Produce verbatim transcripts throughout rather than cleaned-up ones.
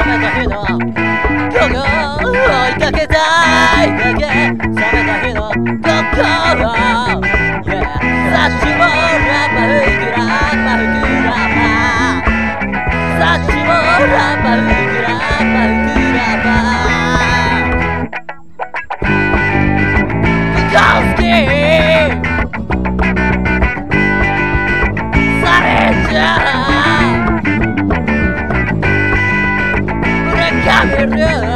めた日の今日を追いかけたいだけ冷めた日の心 Yeah さっちもラッパ吹くラッパ吹くラッパさっちもラッパ吹くラッパ吹くラッパ不幸好きされちゃう裏かめる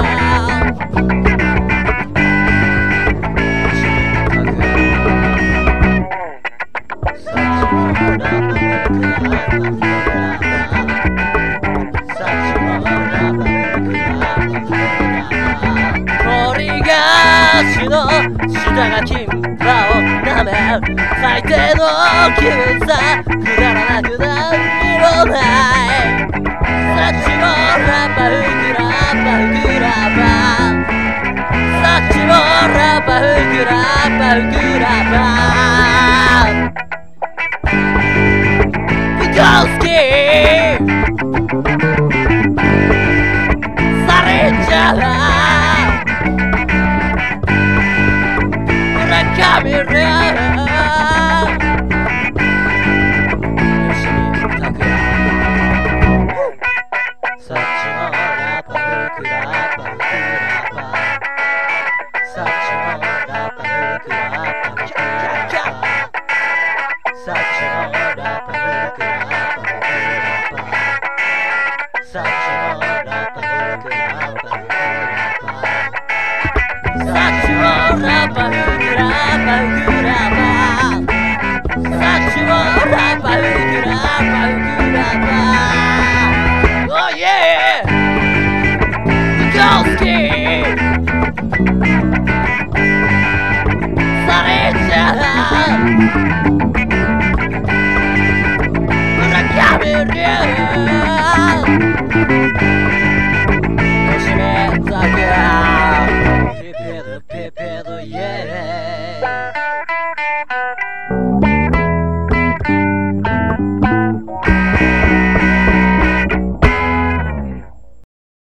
鳥が下が金歯を舐める最低の気分さくだらなく何にもないさっちもラッパ吹くラッパ吹くラッパさっちもラッパ吹くラッパ吹くラッパ Because